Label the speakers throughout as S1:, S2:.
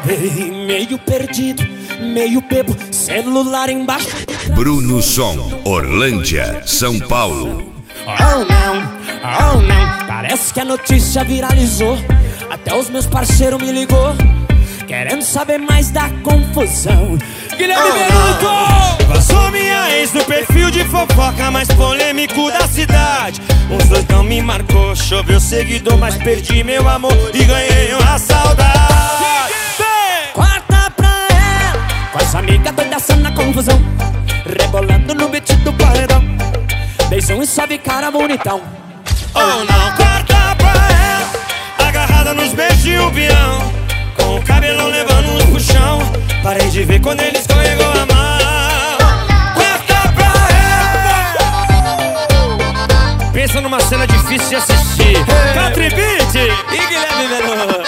S1: Ei, meio perdido, meio bebo, celular embaixo.
S2: Bruno Som, Orlândia, São Paulo.
S1: Oh não, parece que a notícia viralizou. Até os meus parceiros me ligou, querendo saber mais da confusão. Guilherme Benuto!
S3: Vazou minha ex no perfil de fofoca mais polêmico da cidade. Uns dois não me marcou, choveu seguidor, mas perdi meu amor e ganhei uma saudade.
S1: Corta pra ela, com as amigas doidaçando na confusão, rebolando no beat do paredão. Beijão e sobe cara bonitão.
S3: Oh não, corta pra ela, agarrada nos beijos de um peão, com o cabelão levando uns puxão. Parei de ver quando ele escorregou a mão. Corta pra ela. Pensa numa cena difícil de assistir. Country Beat
S1: E Guilherme Benuto.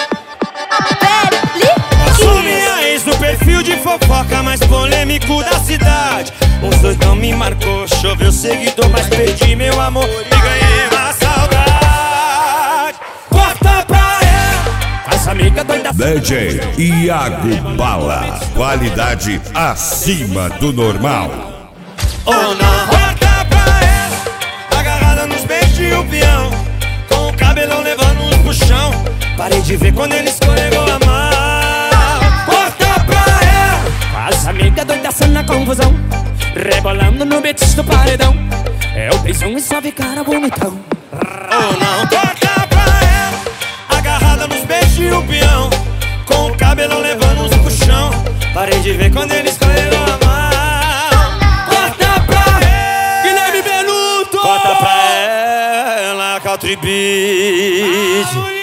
S3: Passou minha ex no perfil de fofoca mais polêmico da cidade. Uns dois não me marcou, choveu seguidor, mas perdi meu amor e ganhei uma saudade. Corta pra ela,
S1: Com as amigas doidaçando.
S2: DJ Iago Bala, qualidade acima do normal.
S3: oh não. Corta pra ela, agarrada nos beijos de um peão, com o cabelão levando uns puxão. Parei de ver quando ele escorregou a mão. Corta pra ela.
S1: As amigas doidaçando na confusão, rebolando no beat do paredão. É o beijão e sobe cara bonitão.
S3: Oh não, corta pra ela, agarrada nos beijos de um peão, com o cabelão levando uns puxão. Parei de ver quando ele escorregou a mão. Corta pra ela,
S1: Guilherme Benuto!
S3: corta pra ela, Country Beat.